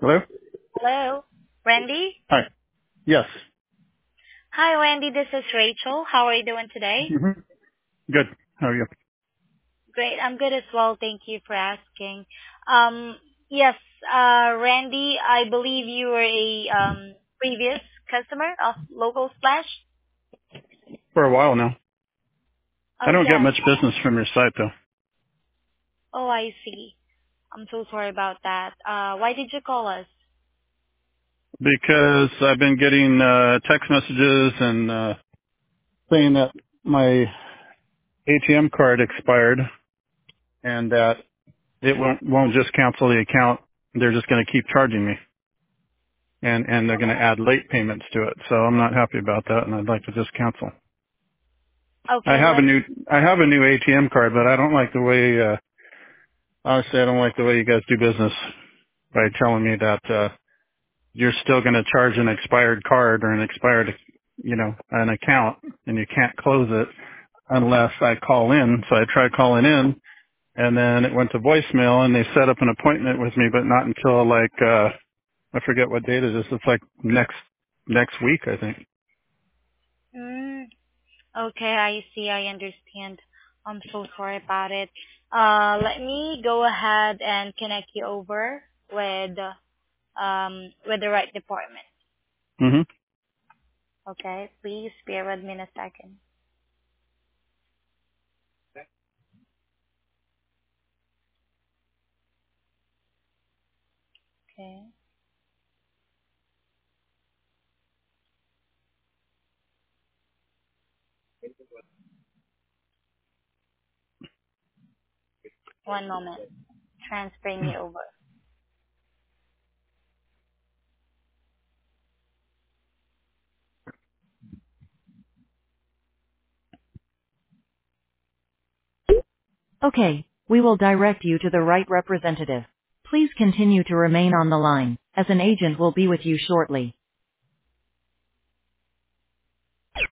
Hello? Hello, Wendy? Hi. Yes. Hi, Wendy. This is Rachel. How are you doing today? hmm Good. How are you? Great. I'm good as well. Thank you for asking. Um, yes, Randy, I believe you were a previous customer of Local Splash. For a while now. I Oh, don't get yes. much business from your site though. Oh, I see. I'm so sorry about that. Why did you call us? Because I've been getting text messages and saying that my ATM card expired and that it won't just cancel the account. They're just going to keep charging me. And they're going to add late payments to it. So I'm not happy about that and I'd like to just cancel. I Okay, have a new I have a new ATM card, but I don't like the way honestly I don't like the way you guys do business by telling me that you're still going to charge an expired card or an expired, an account, and you can't close it unless I call in. So I tried calling in, and then it went to voicemail, and they set up an appointment with me, but not until I forget what date it is. It's like next week, I think. Mm, okay, I see. I understand. I'm so sorry about it. Let me go ahead and connect you over with the right department. hmm Okay, please bear with me in a second. Okay, one moment. Transferring you over. Okay, we will direct you to the right representative. Please continue to remain on the line, as an agent will be with you shortly.